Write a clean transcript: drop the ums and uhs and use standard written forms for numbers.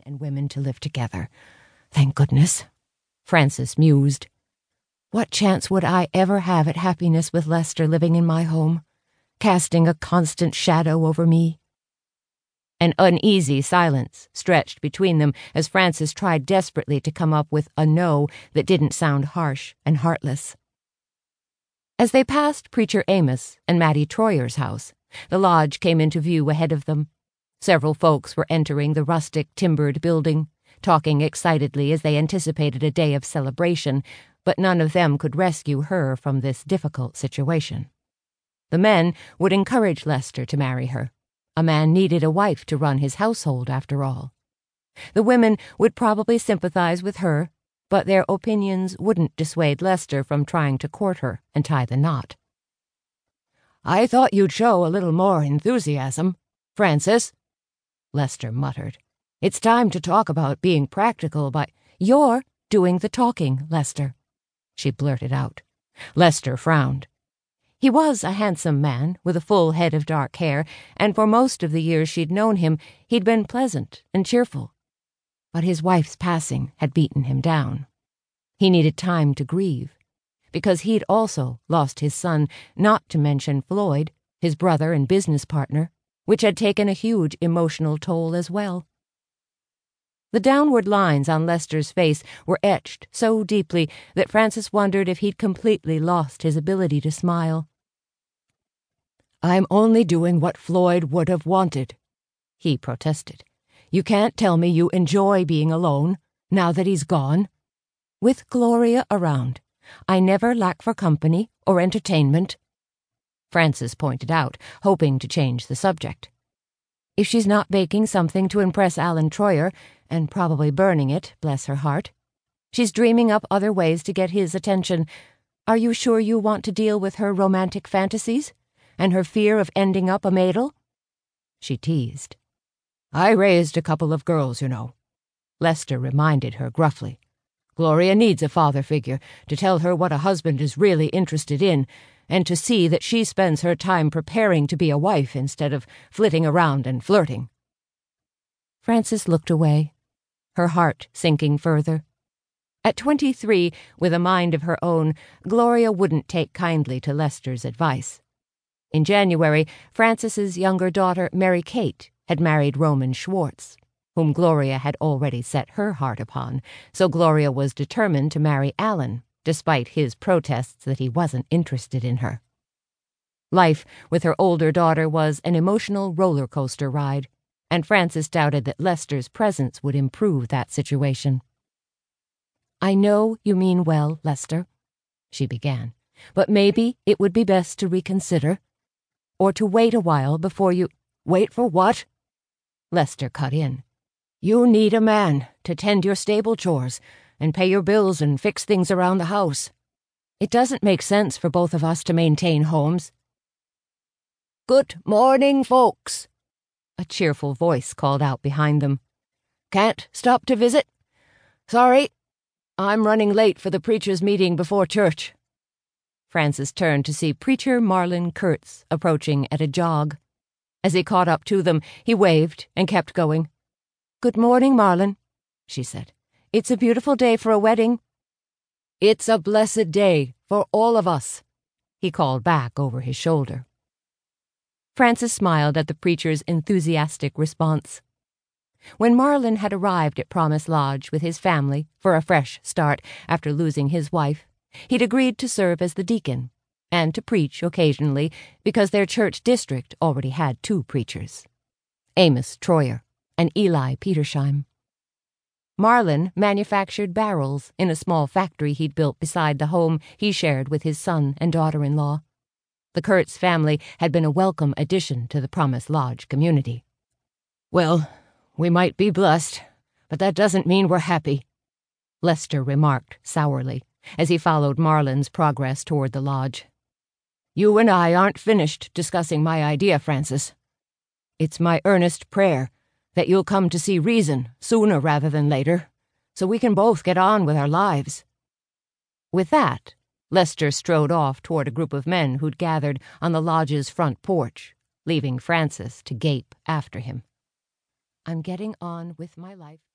and women to live together. Thank goodness, Frances mused. What chance would I ever have at happiness with Lester living in my home, casting a constant shadow over me? An uneasy silence stretched between them as Frances tried desperately to come up with a no that didn't sound harsh and heartless. As they passed Preacher Amos and Mattie Troyer's house, the lodge came into view ahead of them. Several folks were entering the rustic timbered building, talking excitedly as they anticipated a day of celebration, but none of them could rescue her from this difficult situation. The men would encourage Lester to marry her. A man needed a wife to run his household, after all. The women would probably sympathize with her, but their opinions wouldn't dissuade Lester from trying to court her and tie the knot. "I thought you'd show a little more enthusiasm, Frances," Lester muttered. "It's time to talk about being practical by—" "You're doing the talking, Lester," she blurted out. Lester frowned. He was a handsome man with a full head of dark hair, and for most of the years she'd known him, he'd been pleasant and cheerful. But his wife's passing had beaten him down. He needed time to grieve, because he'd also lost his son, not to mention Floyd, his brother and business partner, which had taken a huge emotional toll as well. The downward lines on Lester's face were etched so deeply that Frances wondered if he'd completely lost his ability to smile. "I'm only doing what Floyd would have wanted," he protested. "You can't tell me you enjoy being alone, now that he's gone." "With Gloria around, I never lack for company or entertainment," Frances pointed out, hoping to change the subject. "If she's not baking something to impress Alan Troyer, and probably burning it, bless her heart, she's dreaming up other ways to get his attention. Are you sure you want to deal with her romantic fantasies and her fear of ending up a maidel?" she teased. "I raised a couple of girls, you know," Lester reminded her gruffly. "Gloria needs a father figure to tell her what a husband is really interested in, and to see that she spends her time preparing to be a wife instead of flitting around and flirting." Frances looked away, her heart sinking further. At 23, with a mind of her own, Gloria wouldn't take kindly to Lester's advice. In January, Frances's younger daughter, Mary Kate, had married Roman Schwartz, whom Gloria had already set her heart upon, so Gloria was determined to marry Alan, despite his protests that he wasn't interested in her. Life with her older daughter was an emotional roller coaster ride, and Frances doubted that Lester's presence would improve that situation. "I know you mean well, Lester," she began, "but maybe it would be best to reconsider, or to wait a while before you—" "Wait for what?" Lester cut in. "You need a man to tend your stable chores and pay your bills and fix things around the house. It doesn't make sense for both of us to maintain homes." "Good morning, folks," a cheerful voice called out behind them. "Can't stop to visit? Sorry, I'm running late for the preacher's meeting before church." Frances turned to see Preacher Marlin Kurtz approaching at a jog. As he caught up to them, he waved and kept going. "Good morning, Marlin," she said. "It's a beautiful day for a wedding." "It's a blessed day for all of us," he called back over his shoulder. Frances smiled at the preacher's enthusiastic response. When Marlin had arrived at Promise Lodge with his family for a fresh start after losing his wife, he'd agreed to serve as the deacon and to preach occasionally because their church district already had 2 preachers, Amos Troyer and Eli Petersheim. Marlin manufactured barrels in a small factory he'd built beside the home he shared with his son and daughter-in-law. The Kurtz family had been a welcome addition to the Promise Lodge community. "Well, we might be blessed, but that doesn't mean we're happy," Lester remarked sourly as he followed Marlin's progress toward the lodge. "You and I aren't finished discussing my idea, Frances. It's my earnest prayer that you'll come to see reason sooner rather than later, so we can both get on with our lives." With that, Lester strode off toward a group of men who'd gathered on the lodge's front porch, leaving Frances to gape after him. "I'm getting on with my life."